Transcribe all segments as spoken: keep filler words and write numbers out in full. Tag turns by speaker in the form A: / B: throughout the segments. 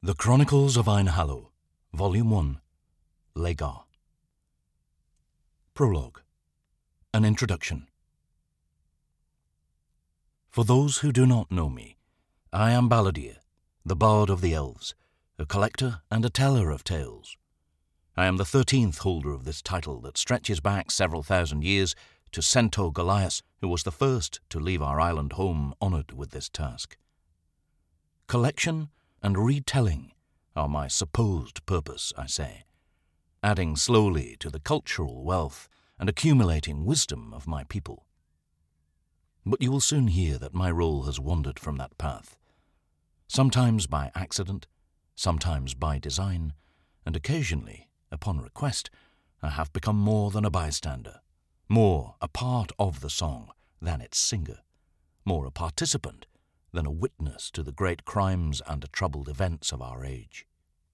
A: The Chronicles of Ainhallow, Volume one, Legar. Prologue. An Introduction. For those who do not know me, I am Balladir, the Bard of the Elves, a collector and a teller of tales. I am the thirteenth holder of this title that stretches back several thousand years to Centaur Goliath, who was the first to leave our island home honoured with this task. Collection and retelling are my supposed purpose, I say, adding slowly to the cultural wealth and accumulating wisdom of my people. But you will soon hear that my role has wandered from that path, sometimes by accident, sometimes by design, and occasionally, upon request, I have become more than a bystander, more a part of the song than its singer, more a participant than a witness to the great crimes and troubled events of our age.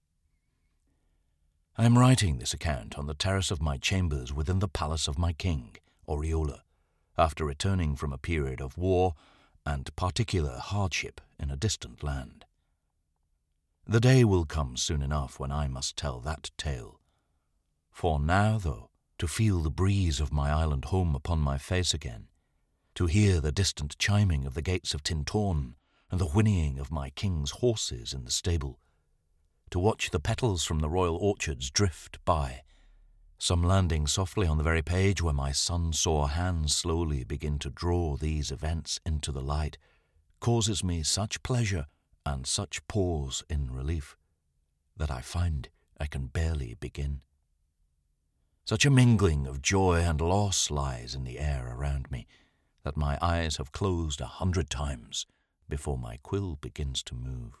A: I am writing this account on the terrace of my chambers within the palace of my king, Oriola, after returning from a period of war and particular hardship in a distant land. The day will come soon enough when I must tell that tale. For now, though, to feel the breeze of my island home upon my face again, to hear the distant chiming of the gates of Tintagel and the whinnying of my king's horses in the stable, to watch the petals from the royal orchards drift by, some landing softly on the very page where my sun-sore hands slowly begin to draw these events into the light, causes me such pleasure and such pause in relief that I find I can barely begin. Such a mingling of joy and loss lies in the air around me that my eyes have closed a hundred times before my quill begins to move.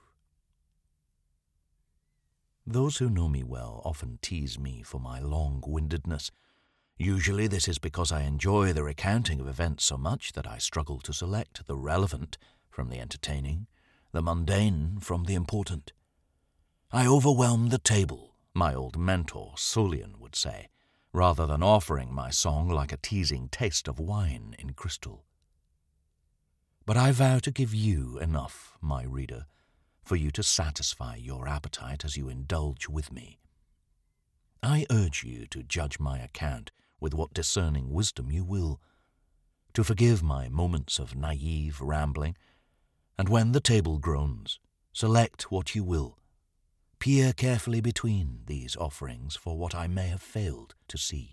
A: Those who know me well often tease me for my long-windedness. Usually this is because I enjoy the recounting of events so much that I struggle to select the relevant from the entertaining, the mundane from the important. I overwhelm the table, my old mentor Solian would say, rather than offering my song like a teasing taste of wine in crystal. But I vow to give you enough, my reader, for you to satisfy your appetite as you indulge with me. I urge you to judge my account with what discerning wisdom you will, to forgive my moments of naive rambling, and when the table groans, select what you will. Peer carefully between these offerings for what I may have failed to see.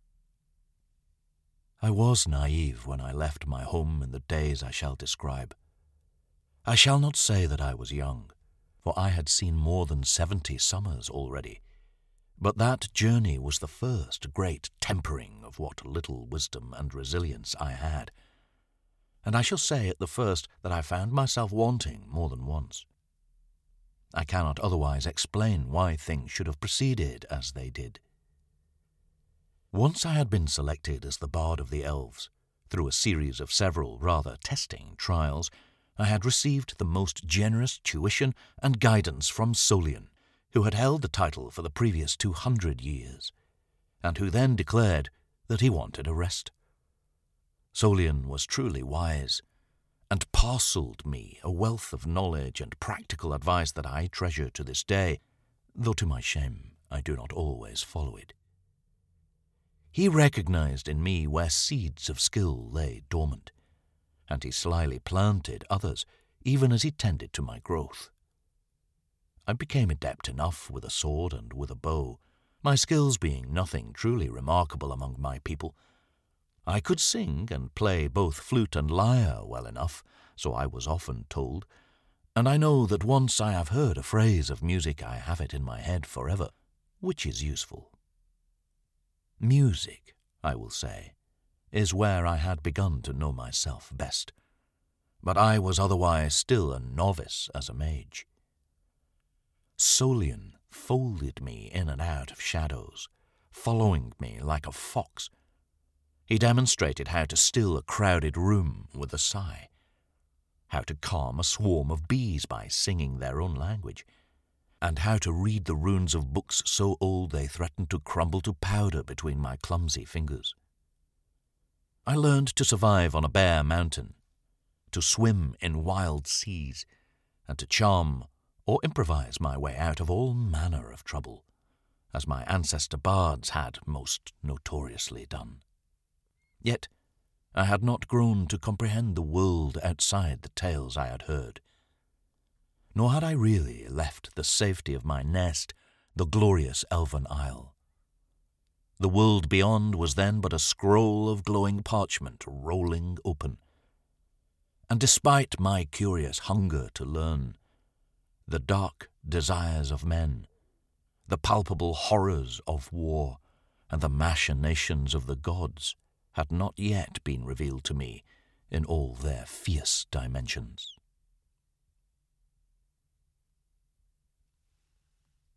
A: I was naive when I left my home in the days I shall describe. I shall not say that I was young, for I had seen more than seventy summers already, but that journey was the first great tempering of what little wisdom and resilience I had, and I shall say at the first that I found myself wanting more than once. I cannot otherwise explain why things should have proceeded as they did. Once I had been selected as the Bard of the Elves, through a series of several rather testing trials, I had received the most generous tuition and guidance from Solian, who had held the title for the previous two hundred years, and who then declared that he wanted a rest. Solian was truly wise, and parcelled me a wealth of knowledge and practical advice that I treasure to this day, though to my shame I do not always follow it. He recognized in me where seeds of skill lay dormant, and he slyly planted others, even as he tended to my growth. I became adept enough with a sword and with a bow, my skills being nothing truly remarkable among my people. I could sing and play both flute and lyre well enough, so I was often told, and I know that once I have heard a phrase of music I have it in my head forever, which is useful. Music, I will say, is where I had begun to know myself best, but I was otherwise still a novice as a mage. Solian folded me in and out of shadows, following me like a fox. He demonstrated how to still a crowded room with a sigh, how to calm a swarm of bees by singing their own language, and how to read the runes of books so old they threatened to crumble to powder between my clumsy fingers. I learned to survive on a bare mountain, to swim in wild seas, and to charm or improvise my way out of all manner of trouble, as my ancestor bards had most notoriously done. Yet I had not grown to comprehend the world outside the tales I had heard, nor had I really left the safety of my nest, the glorious Elven Isle. The world beyond was then but a scroll of glowing parchment rolling open, and despite my curious hunger to learn, the dark desires of men, the palpable horrors of war, and the machinations of the gods had not yet been revealed to me in all their fierce dimensions.